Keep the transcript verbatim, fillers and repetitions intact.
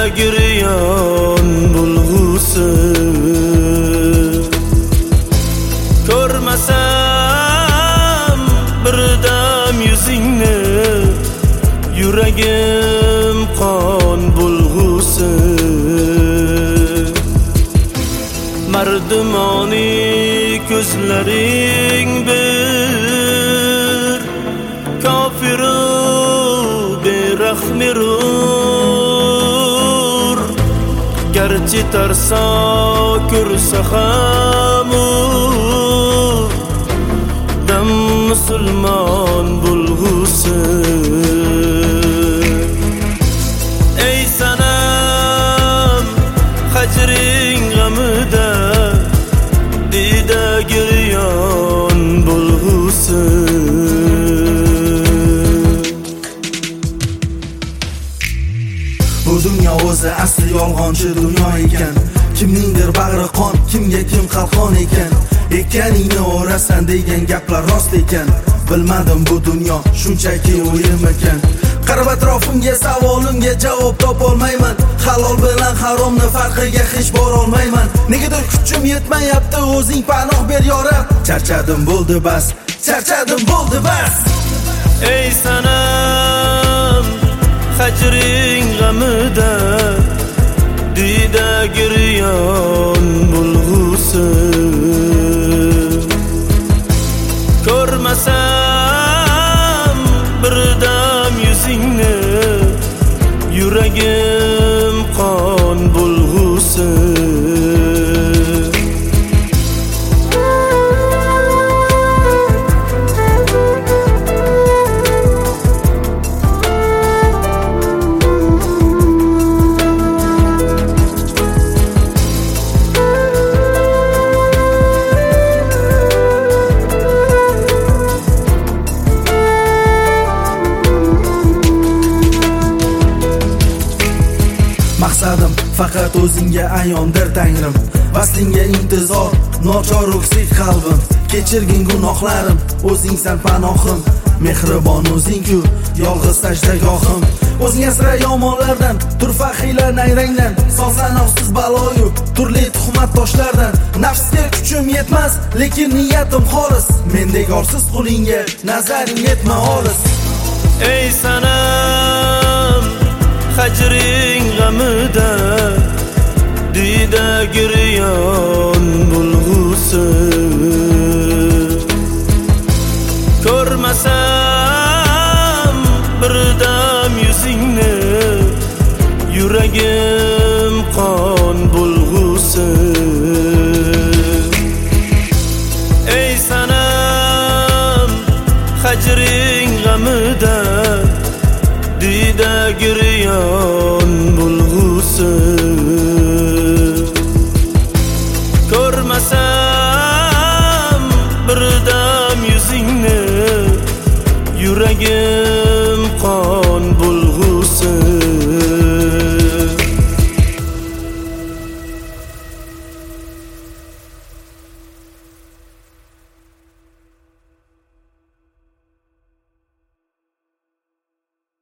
giryon bulg'usi. Ko'rmasam birdam yuzingni, yuragim qon bulg'usi. Mardumoni ko'zlaring bir, kofiru berahmirur. Garchi tarso ko'rsa ham dam musulmon bulg'usi. Ey sanam hajring g'amida, dida giryon bulg'usi. Bu dunyo o'zi asli yolg'onchi dunyo ekan. Kimningdir bag'ri qon, kimga kim qalqon ekan. Ekaningni o'rasan degan gaplar rost ekan. Bilmadim bu dunyo shunchaki o'yin ekan. Qarab atrofimga, savolimga javob topolmayman. Halol bilan haromni farqiga hech bora olmayman. Negadir kuchim yetmayapti, o'zing panoh ber ya Rab. Charchadim bo'ldi bas, charchadim bo'ldi bas. Ey sanam hajring g'amida, dida giryon bulg'usi. Ko'rmasam birdam yuzingni, yuragim qon bulg'usi. Maqsadim faqat o'zingga ayondir Tangrim. Vaslingga intizor, nochor o'ksik qalbim. Kechirgin gunohlarim, o'zingsan panohim. Mehribon o'zing-ku, yolg'iz sajdagohim. O'zing asra yomonlardan, turfa xiyla nayrangdan. Solsan nafsiz baloyu, turli tuhmat toshlardan. Nafsga kuchim yetmas, lekin niyatim xolis. Mendek orsiz qulingga nazaring yetma olis. Ey sanam hajring g'amida, dida giryon bulg'usi. Ko'rmasam birdam yuzingni, yuragim qon bulg'usi. Ey sanam hajring g'amida, dida giryon